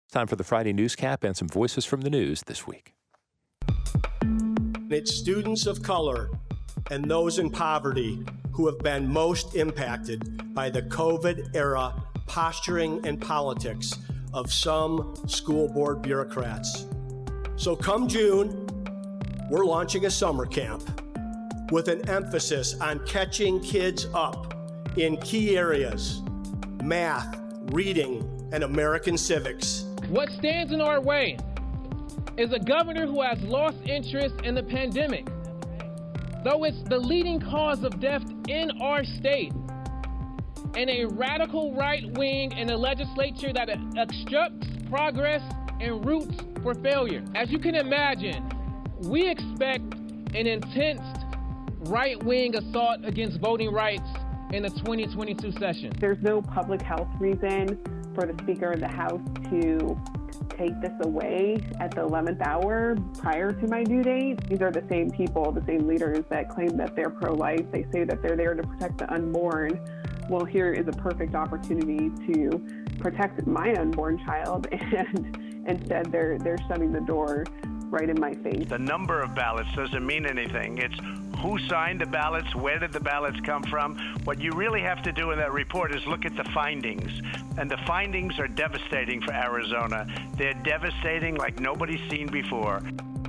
Time for the Friday Newscap and some voices from the news this week. It's students of color and those in poverty who have been most impacted by the COVID-era posturing and politics of some school board bureaucrats. So come June, we're launching a summer camp with an emphasis on catching kids up in key areas: math, reading, and American civics. What stands in our way is a governor who has lost interest in the pandemic, though it's the leading cause of death in our state, and a radical right wing in the legislature that obstructs progress and roots for failure. As you can imagine, we expect an intense right-wing assault against voting rights in the 2022 session. There's no public health reason for the Speaker of the House to take this away at the 11th hour prior to my due date. These are the same people, the same leaders that claim that they're pro-life. They say that they're there to protect the unborn. Well, here is a perfect opportunity to protect my unborn child, and instead they're shutting the door right in my face. The number of ballots doesn't mean anything. It's who signed the ballots, where did the ballots come from. What you really have to do in that report is look at the findings. And the findings are devastating for Arizona. They're devastating like nobody's seen before.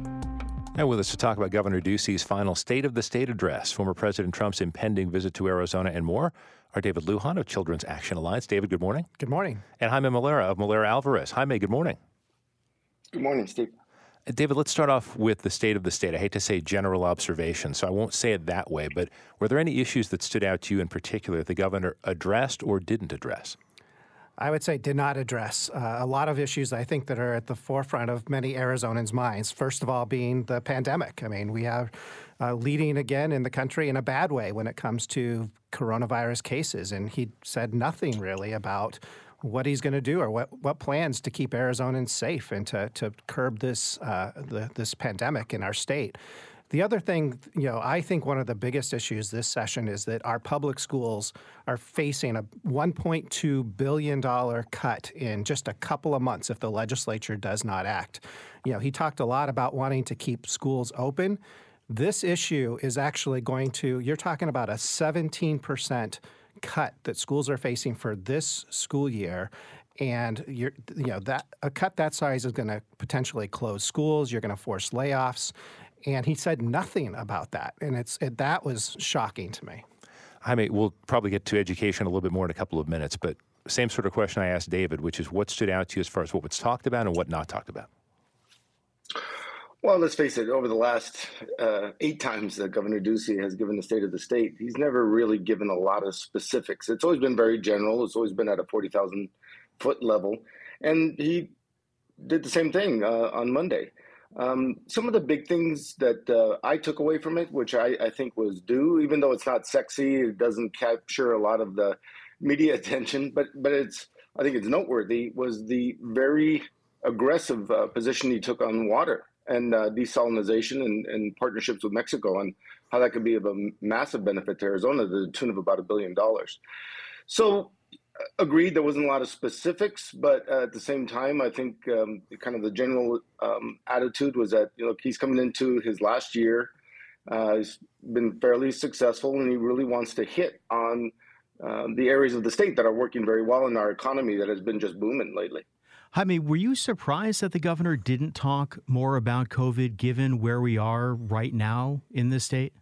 And with us to talk about Governor Ducey's final State of the State address, former President Trump's impending visit to Arizona, and more, are David Lujan of Children's Action Alliance. David, good morning. Good morning. And Jaime Molera of Molera Alvarez. Jaime, good morning. Good morning, Steve. David, let's start off with the state of the state. I hate to say general observation, so I won't say it that way, but were there any issues that stood out to you in particular that the governor addressed or didn't address? I would say did not address a lot of issues, I think, that are at the forefront of many Arizonans' minds. First of all, being the pandemic. I mean, we have leading again in the country in a bad way when it comes to coronavirus cases, and he said nothing really about what he's going to do or what plans to keep Arizonans safe and to curb this this pandemic in our state. The other thing, I think one of the biggest issues this session is that our public schools are facing a $1.2 billion cut in just a couple of months if the legislature does not act. He talked a lot about wanting to keep schools open. This issue is actually you're talking about a 17% cut that schools are facing for this school year. And that a cut that size is going to potentially close schools. You're going to force layoffs. And he said nothing about that. And that was shocking to me. Jaime, we'll probably get to education a little bit more in a couple of minutes, but same sort of question I asked David, which is what stood out to you as far as what was talked about and what not talked about? Well, let's face it, over the last 8 times that Governor Ducey has given the State of the State, he's never really given a lot of specifics. It's always been very general. It's always been at a 40,000-foot level. And he did the same thing on Monday. Some of the big things that I took away from it, which I think was due, even though it's not sexy, it doesn't capture a lot of the media attention, but I think it's noteworthy, was the very aggressive position he took on water and desalinization and partnerships with Mexico, and how that could be of a massive benefit to Arizona to the tune of about $1 billion. So agreed, there wasn't a lot of specifics, but at the same time, I think kind of the general attitude was that he's coming into his last year. He's been fairly successful, and he really wants to hit on the areas of the state that are working very well in our economy that has been just booming lately. Jaime, were you surprised that the governor didn't talk more about COVID, given where we are right now in the state?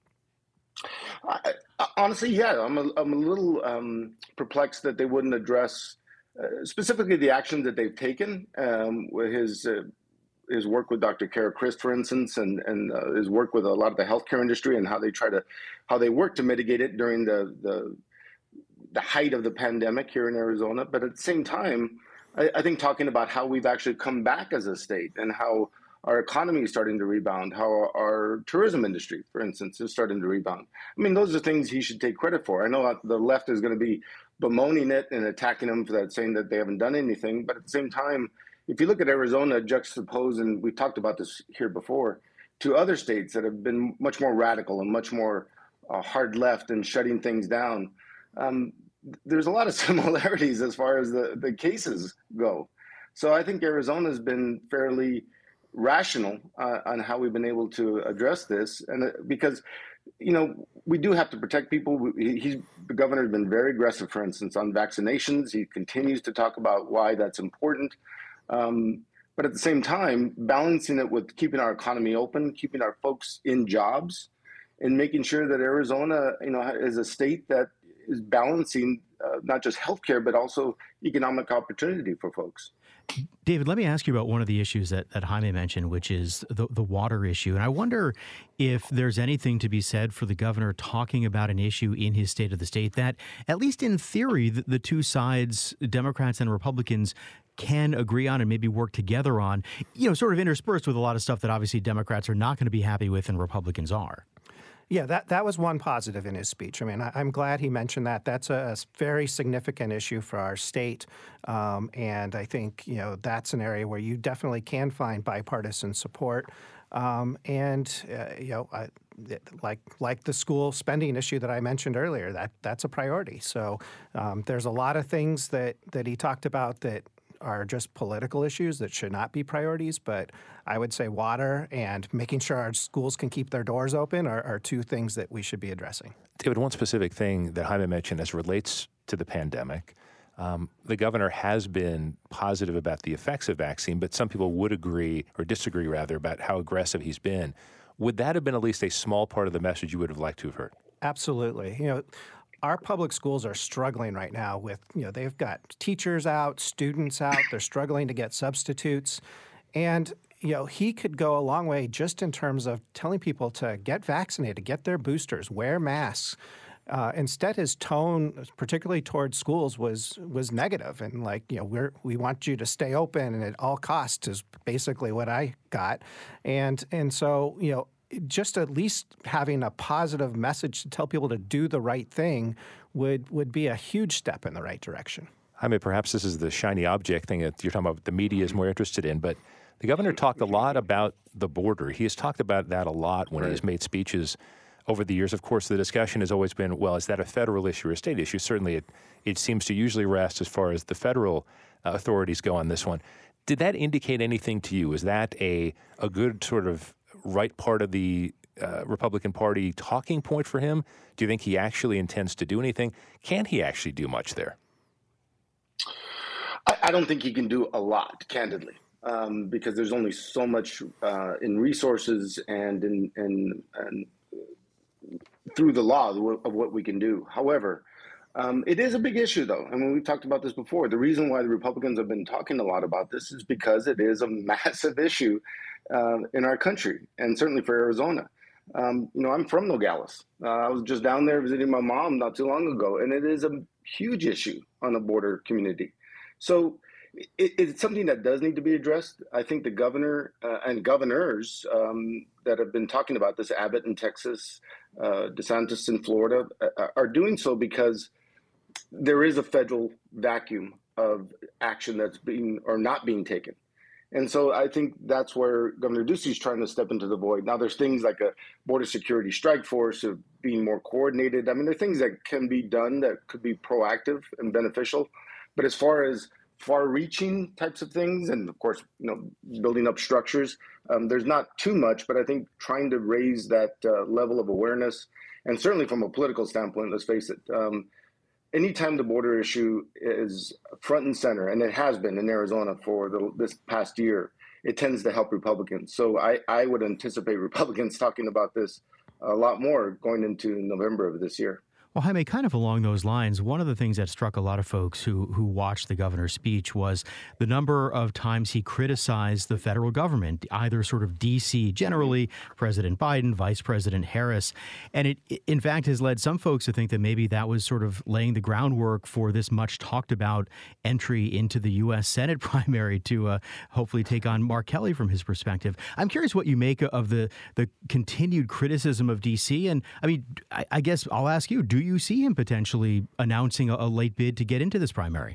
Honestly, yeah, I'm a little perplexed that they wouldn't address specifically the actions that they've taken with his work with Dr. Kara Christ, for instance, and his work with a lot of the healthcare industry and how they work to mitigate it during the height of the pandemic here in Arizona. But at the same time, I think talking about how we've actually come back as a state and how our economy is starting to rebound, how our tourism industry, for instance, is starting to rebound. I mean, those are things he should take credit for. I know the left is going to be bemoaning it and attacking him for that, saying that they haven't done anything. But at the same time, if you look at Arizona juxtaposed, and we've talked about this here before, to other states that have been much more radical and much more hard left and shutting things down, there's a lot of similarities as far as the cases go. So I think Arizona has been fairly rational on how we've been able to address this, and because we do have to protect people. The governor has been very aggressive, for instance, on vaccinations. He continues to talk about why that's important. But at the same time, balancing it with keeping our economy open, keeping our folks in jobs, and making sure that Arizona, is a state that is balancing not just healthcare, but also economic opportunity for folks. David, let me ask you about one of the issues that Jaime mentioned, which is the water issue. And I wonder if there's anything to be said for the governor talking about an issue in his State of the State that, at least in theory, the two sides, Democrats and Republicans, can agree on and maybe work together on, sort of interspersed with a lot of stuff that obviously Democrats are not going to be happy with and Republicans are. Yeah, that was one positive in his speech. I mean, I'm glad he mentioned that. That's a very significant issue for our state. And I think, that's an area where you definitely can find bipartisan support. Like the school spending issue that I mentioned earlier, that's a priority. So there's a lot of things that he talked about that are just political issues that should not be priorities, but I would say water and making sure our schools can keep their doors open are two things that we should be addressing. David, one specific thing that Jaime mentioned as relates to the pandemic, the governor has been positive about the effects of vaccine, but some people would agree or disagree rather about how aggressive he's been. Would that have been at least a small part of the message you would have liked to have heard? Absolutely. Our public schools are struggling right now with, they've got teachers out, students out, they're struggling to get substitutes. And, he could go a long way just in terms of telling people to get vaccinated, get their boosters, wear masks. Instead, his tone, particularly towards schools, was negative. And we want you to stay open and at all costs is basically what I got. And so, just at least having a positive message to tell people to do the right thing would be a huge step in the right direction. Jaime, perhaps this is the shiny object thing that you're talking about the media is more interested in, but the governor talked a lot about the border. He has talked about that a lot when he's made speeches over the years. Of course, the discussion has always been, well, is that a federal issue or a state issue? Certainly it seems to usually rest as far as the federal authorities go on this one. Did that indicate anything to you? Is that a good sort of right part of the Republican Party talking point for him? Do you think he actually intends to do anything? Can he actually do much there? I don't think he can do a lot, candidly, because there's only so much in resources and in through the law of what we can do. However, it is a big issue, though. I mean, we've talked about this before. The reason why the Republicans have been talking a lot about this is because it is a massive issue in our country, and certainly for Arizona. I'm from Nogales. I was just down there visiting my mom not too long ago, and it is a huge issue on the border community. So it's something that does need to be addressed. I think the governor and governors that have been talking about this, Abbott in Texas, DeSantis in Florida, are doing so because there is a federal vacuum of action that's being or not being taken. And so I think that's where Governor Ducey is trying to step into the void. Now, there's things like a border security strike force of being more coordinated. I mean, there are things that can be done that could be proactive and beneficial. But as far as far-reaching types of things, and of course, building up structures, there's not too much. But I think trying to raise that level of awareness, and certainly from a political standpoint, let's face it, anytime the border issue is front and center, and it has been in Arizona for this past year, it tends to help Republicans. So I would anticipate Republicans talking about this a lot more going into November of this year. Well, Jaime, kind of along those lines, one of the things that struck a lot of folks who watched the governor's speech was the number of times he criticized the federal government, either sort of D.C. generally, President Biden, Vice President Harris. And it, in fact, has led some folks to think that maybe that was sort of laying the groundwork for this much talked about entry into the U.S. Senate primary to hopefully take on Mark Kelly from his perspective. I'm curious what you make of the continued criticism of D.C. And I mean, I guess I'll ask you, do you see him potentially announcing a late bid to get into this primary?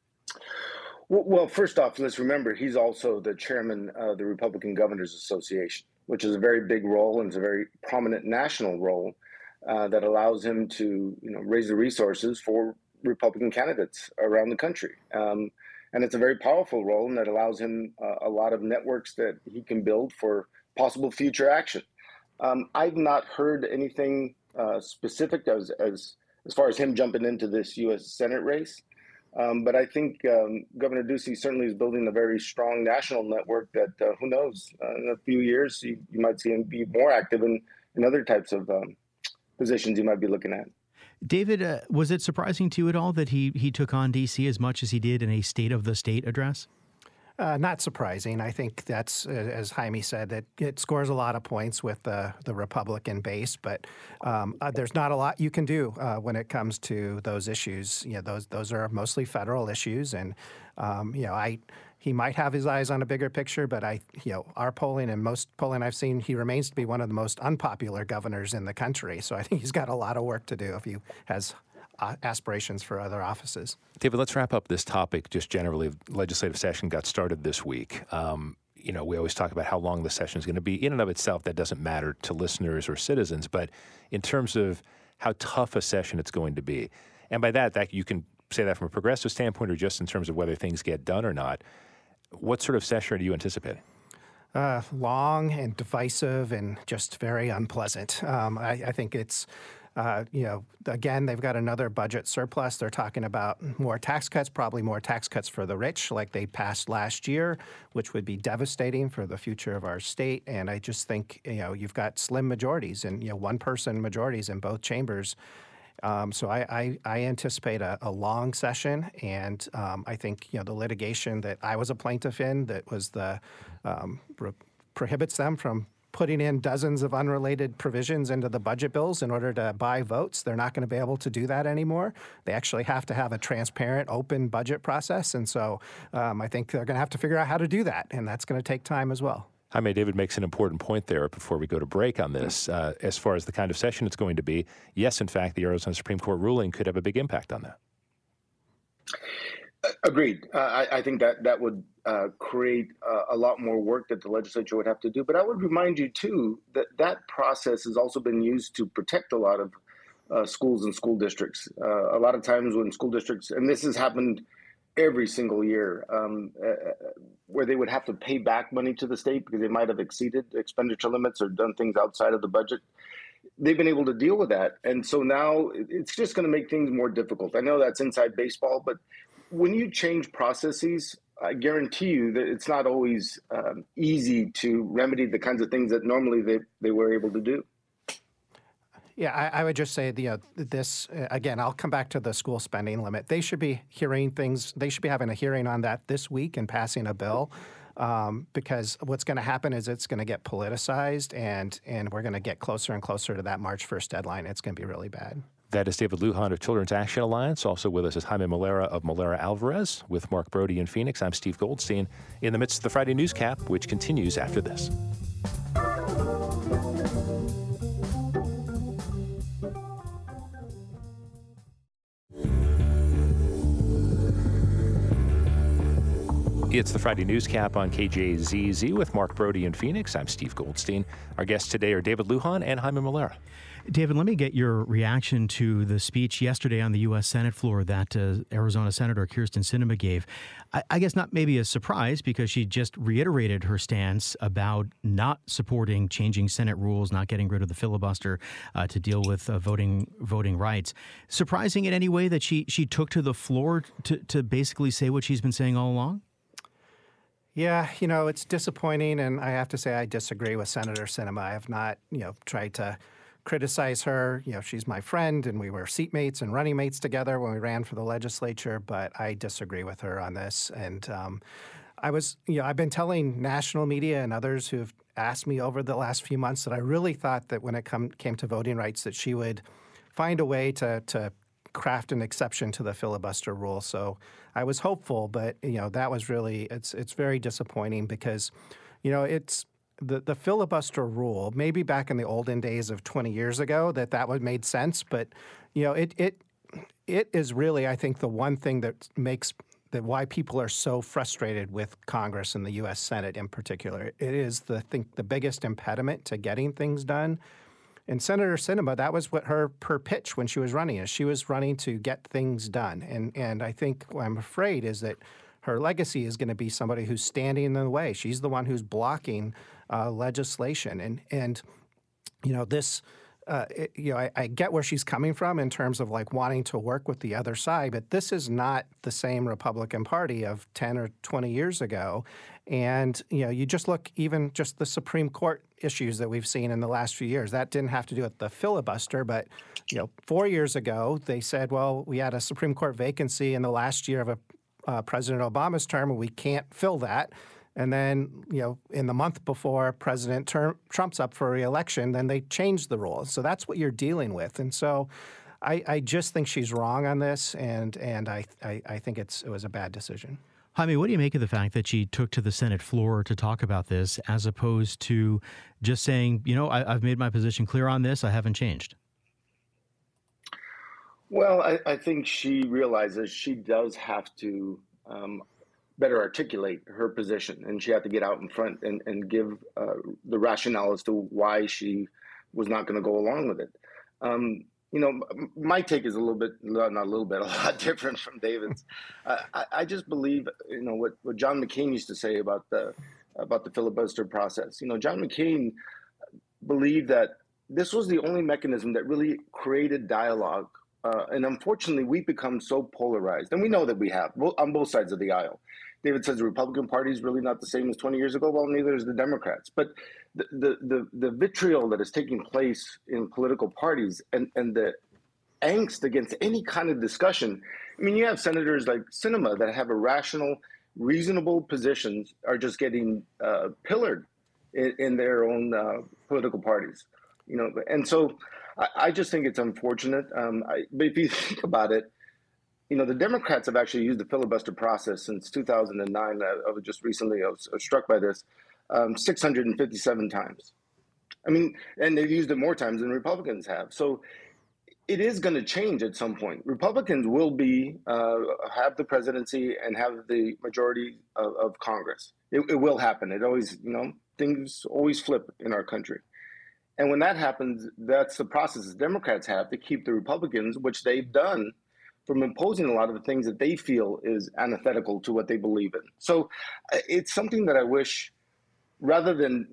Well, first off, let's remember he's also the chairman of the Republican Governors Association, which is a very big role and it's a very prominent national role that allows him to raise the resources for Republican candidates around the country. And it's a very powerful role, and that allows him a lot of networks that he can build for possible future action. I've not heard anything specific as far as him jumping into this U.S. Senate race. But I think Governor Ducey certainly is building a very strong national network that, who knows, in a few years, you might see him be more active in other types of positions you might be looking at. David, was it surprising to you at all that he took on D.C. as much as he did in a State of the State address? Not surprising. I think that's, as Jaime said, that it scores a lot of points with the Republican base, but there's not a lot you can do when it comes to those issues. Those are mostly federal issues, and he might have his eyes on a bigger picture, but our polling and most polling I've seen, he remains to be one of the most unpopular governors in the country. So I think he's got a lot of work to do if he has aspirations for other offices. David, let's wrap up this topic just generally. Legislative session got started this week. We always talk about how long the session is going to be. In and of itself, that doesn't matter to listeners or citizens, but in terms of how tough a session it's going to be, and by that you can say that from a progressive standpoint or just in terms of whether things get done or not, what sort of session are you anticipating? Long and divisive and just very unpleasant. I think it's again, they've got another budget surplus. They're talking about more tax cuts, probably more tax cuts for the rich like they passed last year, which would be devastating for the future of our state. And I just think, you've got slim majorities and, one-person majorities in both chambers. So I anticipate a long session, and I think, the litigation that I was a plaintiff in that was prohibits them from putting in dozens of unrelated provisions into the budget bills in order to buy votes. They're not going to be able to do that anymore. They actually have to have a transparent, open budget process. And so I think they're going to have to figure out how to do that. And that's going to take time as well. Jaime, David makes an important point there before we go to break on this. As far as the kind of session it's going to be, yes, in fact, the Arizona Supreme Court ruling could have a big impact on that. Agreed. I think that would create a lot more work that the legislature would have to do. But I would remind you, too, that process has also been used to protect a lot of schools and school districts. A lot of times when school districts, and this has happened every single year, where they would have to pay back money to the state because they might have exceeded expenditure limits or done things outside of the budget. They've been able to deal with that. And so now it's just going to make things more difficult. I know that's inside baseball, but when you change processes, I guarantee you that it's not always easy to remedy the kinds of things that normally they were able to do. Yeah, I would just say this again. I'll come back to the school spending limit. They should be hearing things. They should be having a hearing on that this week and passing a bill, because what's going to happen is it's going to get politicized, and we're going to get closer and closer to that March 1st deadline. It's going to be really bad. That is David Lujan of Children's Action Alliance. Also with us is Jaime Molera of Molera Alvarez. With Mark Brody in Phoenix, I'm Steve Goldstein in the midst of the Friday Newscap, which continues after this. It's the Friday Newscap on KJZZ with Mark Brody in Phoenix. I'm Steve Goldstein. Our guests today are David Lujan and Jaime Molera. David, let me get your reaction to the speech yesterday on the U.S. Senate floor that Arizona Senator Kyrsten Sinema gave. I guess not maybe a surprise because she just reiterated her stance about not supporting changing Senate rules, not getting rid of the filibuster to deal with voting rights. Surprising in any way that she took to the floor to basically say what she's been saying all along? Yeah, it's disappointing, and I have to say I disagree with Senator Sinema. I have not, tried to criticize her. She's my friend, and we were seatmates and running mates together when we ran for the legislature, but I disagree with her on this. And I've been telling national media and others who've asked me over the last few months that I really thought that when it came to voting rights that she would find a way to craft an exception to the filibuster rule. So I was hopeful, but that was really it's very disappointing because it's the filibuster rule. Maybe back in the olden days of 20 years ago that would made sense, but it is really, I think, the one thing that makes that why people are so frustrated with Congress and the U.S. Senate in particular. It is the biggest impediment to getting things done. And Senator Sinema, that was what her pitch when she was running is she was running to get things done. And I think what I'm afraid is that her legacy is going to be somebody who's standing in the way. She's the one who's blocking legislation, and this. I get where she's coming from in terms of like wanting to work with the other side, but this is not the same Republican Party of 10 or 20 years ago. And, you just look even just the Supreme Court issues that we've seen in the last few years. That didn't have to do with the filibuster, but, 4 years ago, they said, well, we had a Supreme Court vacancy in the last year of President Obama's term, and we can't fill that. And then, in the month before President Trump's up for re-election, then they changed the rules. So that's what you're dealing with. And so I just think she's wrong on this, and I think it was a bad decision. Jaime, what do you make of the fact that she took to the Senate floor to talk about this as opposed to just saying, I've made my position clear on this, I haven't changed? Well, I think she realizes she does have to better articulate her position, and she had to get out in front and give the rationale as to why she was not going to go along with it. My take is a lot different from David's. I just believe, what John McCain used to say about the filibuster process. John McCain believed that this was the only mechanism that really created dialogue. And unfortunately, we've become so polarized, and we know that we have on both sides of the aisle. David says the Republican Party is really not the same as 20 years ago. Well, neither is the Democrats. But the vitriol that is taking place in political parties and the angst against any kind of discussion. I mean, you have senators like Sinema that have irrational, reasonable positions are just getting pillared in their own political parties. And so I just think it's unfortunate. But if you think about it, the Democrats have actually used the filibuster process since 2009. I was struck by this, 657 times. I mean, and they've used it more times than Republicans have. So it is going to change at some point. Republicans will have the presidency and have the majority of Congress. It will happen. It always, things always flip in our country. And when that happens, that's the process the Democrats have to keep the Republicans, which they've done, from imposing a lot of the things that they feel is antithetical to what they believe in. So it's something that I wish, rather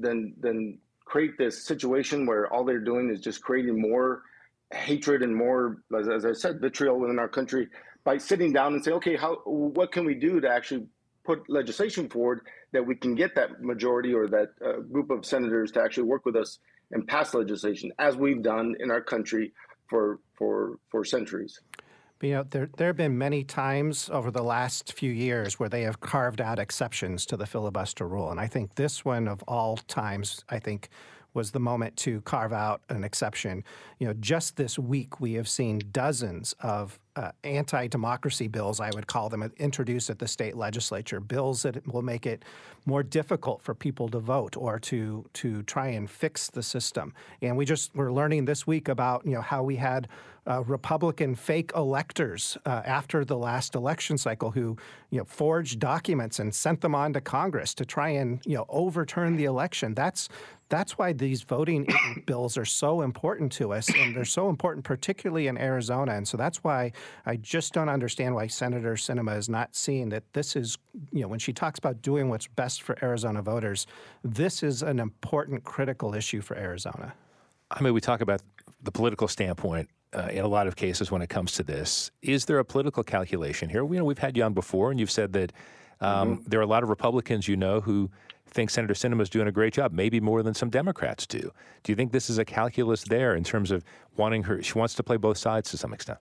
than create this situation where all they're doing is just creating more hatred and more, as I said, vitriol within our country, by sitting down and say, okay, what can we do to actually put legislation forward that we can get that majority or that group of senators to actually work with us and pass legislation, as we've done in our country for centuries. There have been many times over the last few years where they have carved out exceptions to the filibuster rule. And I think this one of all times, was the moment to carve out an exception. Just this week, we have seen dozens of anti-democracy bills, I would call them, introduced at the state legislature, bills that will make it more difficult for people to vote or to try and fix the system. And we're learning this week about, how we had Republican fake electors after the last election cycle who, forged documents and sent them on to Congress to try and, overturn the election. That's why these voting bills are so important to us, and they're so important particularly in Arizona. And so that's why I just don't understand why Senator Sinema is not seeing that this is, when she talks about doing what's best for Arizona voters, this is an important, critical issue for Arizona. I mean, we talk about the political standpoint in a lot of cases when it comes to this. Is there a political calculation here? We've had you on before, and you've said that there are a lot of Republicans who think Senator Sinema is doing a great job, maybe more than some Democrats do. Do you think this is a calculus there in terms of she wants to play both sides to some extent?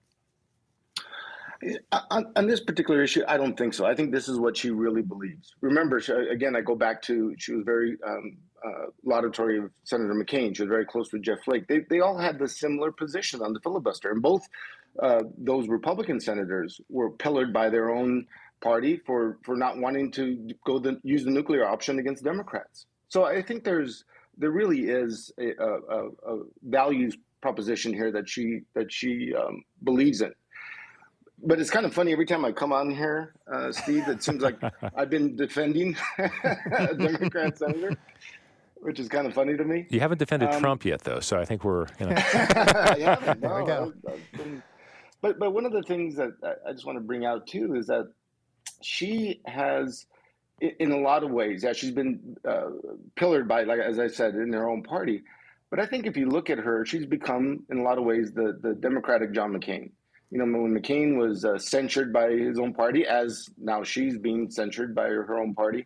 On this particular issue, I don't think so. I think this is what she really believes. Remember, again, I go back to, she was very laudatory of Senator McCain. She was very close with Jeff Flake. They all had the similar position on the filibuster. And both those Republican senators were pillared by their own party for not wanting to use the nuclear option against Democrats. So I think there really is a values proposition here that she believes in. But it's kind of funny, every time I come on here, Steve, it seems like I've been defending a Democrat senator, which is kind of funny to me. You haven't defended Trump yet, though, so I think we're, I haven't. No, there we go. But one of the things that I just want to bring out, too, is that she has, in a lot of ways, she's been pillared by, like as I said, in her own party. But I think if you look at her, she's become, in a lot of ways, the Democratic John McCain. You know, when McCain was censured by his own party, as now she's being censured by her own party.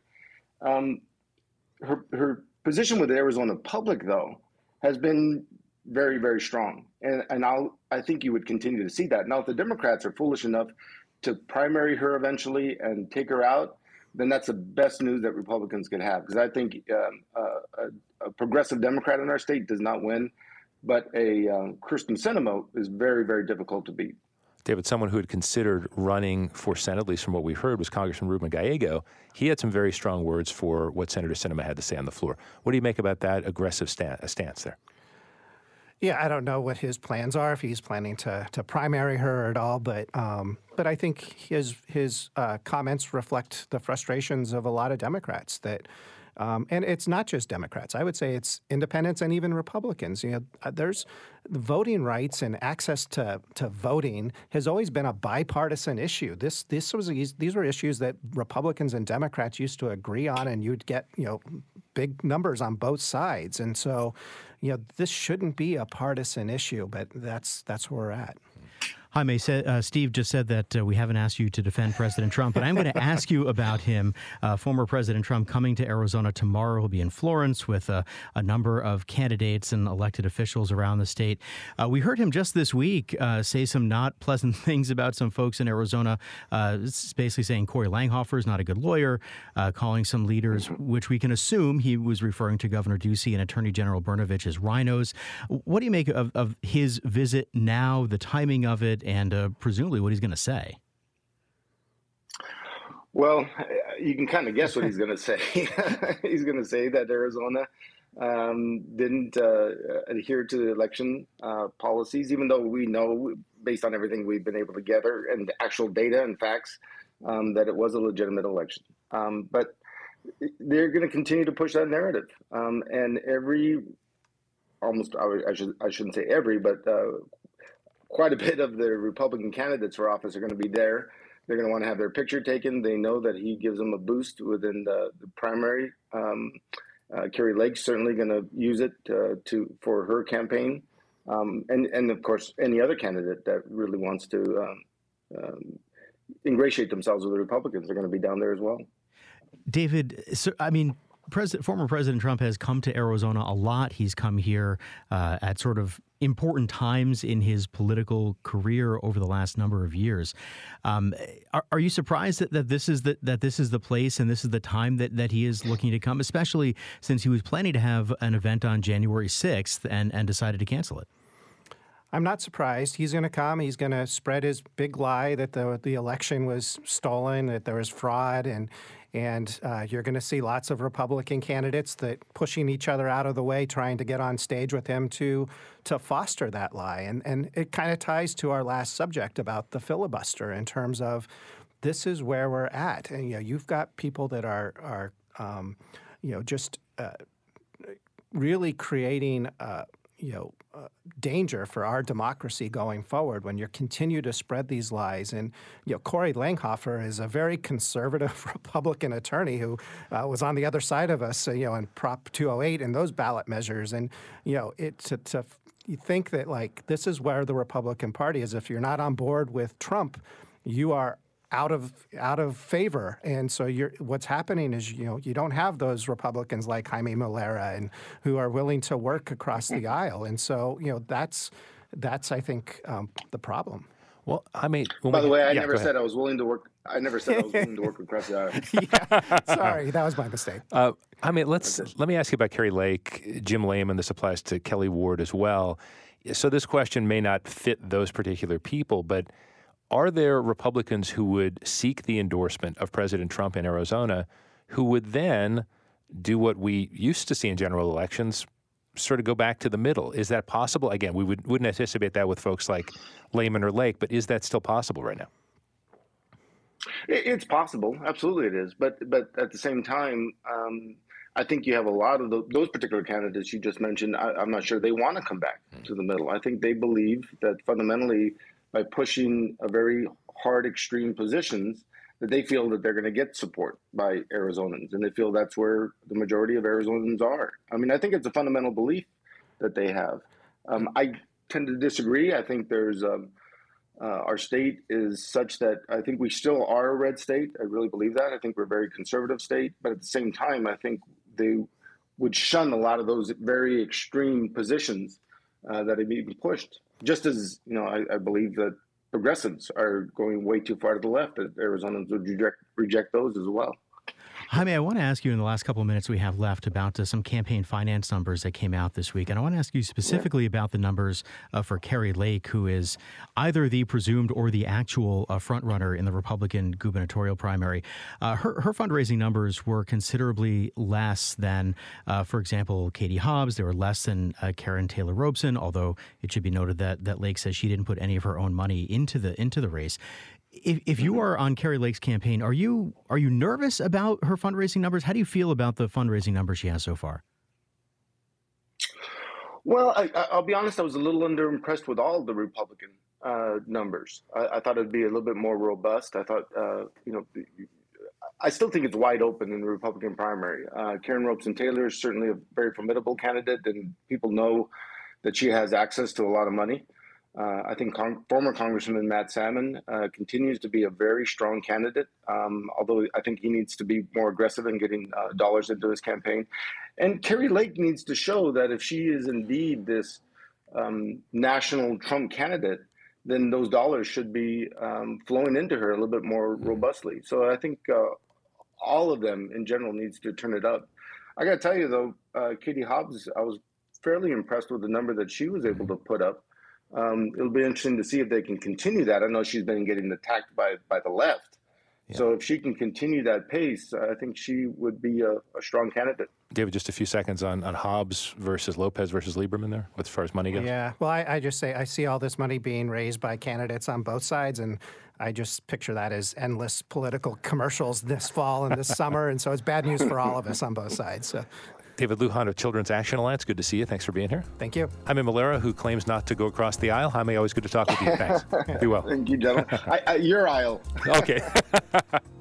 Her position with the Arizona public, though, has been very, very strong. And I think you would continue to see that. Now, if the Democrats are foolish enough to primary her eventually and take her out, then that's the best news that Republicans could have. Because I think a progressive Democrat in our state does not win, but a Kyrsten Sinema is very, very difficult to beat. David, someone who had considered running for Senate, at least from what we heard, was Congressman Ruben Gallego. He had some very strong words for what Senator Sinema had to say on the floor. What do you make about that aggressive stance there? Yeah, I don't know what his plans are, if he's planning to primary her at all, but I think his comments reflect the frustrations of a lot of Democrats that. And it's not just Democrats. I would say it's independents and even Republicans. You know, there's voting rights and access to voting has always been a bipartisan issue. These were issues that Republicans and Democrats used to agree on, and you'd get big numbers on both sides. And so, this shouldn't be a partisan issue, but that's where we're at. Jaime, Steve just said that we haven't asked you to defend President Trump, but I'm going to ask you about him. Former President Trump coming to Arizona tomorrow. He'll be in Florence with a number of candidates and elected officials around the state. We heard him just this week say some not pleasant things about some folks in Arizona, basically saying Corey Langhofer is not a good lawyer, calling some leaders, which we can assume he was referring to Governor Ducey and Attorney General Brnovich as rhinos. What do you make of his visit now, the timing of it, and presumably what he's going to say? Well, you can kind of guess what he's going to say. He's going to say that Arizona didn't adhere to the election policies, even though we know, based on everything we've been able to gather and actual data and facts, that it was a legitimate election. But they're going to continue to push that narrative. And I shouldn't say every, but quite a bit of the Republican candidates for office are going to be there. They're going to want to have their picture taken. They know that he gives them a boost within the primary. Kari Lake's certainly going to use it for her campaign. And of course, any other candidate that really wants to ingratiate themselves with the Republicans are going to be down there as well. David, former President Trump has come to Arizona a lot. He's come here at sort of important times in his political career over the last number of years. Are you surprised that this is the place and this is the time that he is looking to come, especially since he was planning to have an event on January 6th and decided to cancel it? I'm not surprised. He's going to come. He's going to spread his big lie that the election was stolen, that there was fraud, and you're going to see lots of Republican candidates that pushing each other out of the way, trying to get on stage with him to foster that lie. And it kind of ties to our last subject about the filibuster in terms of this is where we're at. And you've got people that are just really creating danger for our democracy going forward when you continue to spread these lies. And Corey Langhofer is a very conservative Republican attorney who was on the other side of us, in Prop 208 and those ballot measures. And you think that this is where the Republican Party is. If you're not on board with Trump, you are out of favor. And so what's happening is, you don't have those Republicans like Jaime Molera and who are willing to work across the aisle. And so, that's I think, the problem. Well, by the way, I never said I was willing to work. I never said I was willing to work across the aisle. Yeah, sorry, that was my mistake. Let me ask you about Kari Lake, Jim Layman. This applies to Kelly Ward as well. So this question may not fit those particular people, but are there Republicans who would seek the endorsement of President Trump in Arizona who would then do what we used to see in general elections, sort of go back to the middle? Is that possible? Again, we wouldn't anticipate that with folks like Layman or Lake, but is that still possible right now? It's possible. Absolutely it is. But at the same time, I think you have a lot of those particular candidates you just mentioned. I'm not sure they want to come back to the middle. I think they believe that fundamentally, by pushing a very hard, extreme positions, that they feel that they're going to get support by Arizonans, and they feel that's where the majority of Arizonans are. I mean, I think it's a fundamental belief that they have. I tend to disagree. I think there's our state is such that I think we still are a red state. I really believe that. I think we're a very conservative state, but at the same time, I think they would shun a lot of those very extreme positions that have been pushed. Just as, I believe that progressives are going way too far to the left, that Arizonans would reject those as well. Jaime, I want to ask you in the last couple of minutes we have left about some campaign finance numbers that came out this week. And I want to ask you specifically about the numbers for Kari Lake, who is either the presumed or the actual frontrunner in the Republican gubernatorial primary. Her fundraising numbers were considerably less than, for example, Katie Hobbs. They were less than Karen Taylor Robeson, although it should be noted that Lake says she didn't put any of her own money into the race. If you are on Kari Lake's campaign, are you nervous about her fundraising numbers? How do you feel about the fundraising numbers she has so far? Well, I'll be honest. I was a little underimpressed with all the Republican numbers. I thought it'd be a little bit more robust. I thought, I still think it's wide open in the Republican primary. Karen Robeson Taylor is certainly a very formidable candidate, and people know that she has access to a lot of money. I think former Congressman Matt Salmon continues to be a very strong candidate, although I think he needs to be more aggressive in getting dollars into his campaign. And Kari Lake needs to show that if she is indeed this national Trump candidate, then those dollars should be flowing into her a little bit more robustly. So I think all of them in general needs to turn it up. I got to tell you, though, Katie Hobbs, I was fairly impressed with the number that she was able to put up. It'll be interesting to see if they can continue that. I know she's been getting attacked by the left. Yeah. So if she can continue that pace, I think she would be a strong candidate. David, just a few seconds on Hobbs versus Lopez versus Lieberman there, as far as money goes. Yeah, well, I just say I see all this money being raised by candidates on both sides, and I just picture that as endless political commercials this fall and this summer, and so it's bad news for all of us on both sides. So. David Lujan of Children's Action Alliance, good to see you. Thanks for being here. Thank you. Jaime Molera, who claims not to go across the aisle. Jaime, always good to talk with you. Thanks. Be well. Thank you, gentlemen. Your aisle. Okay.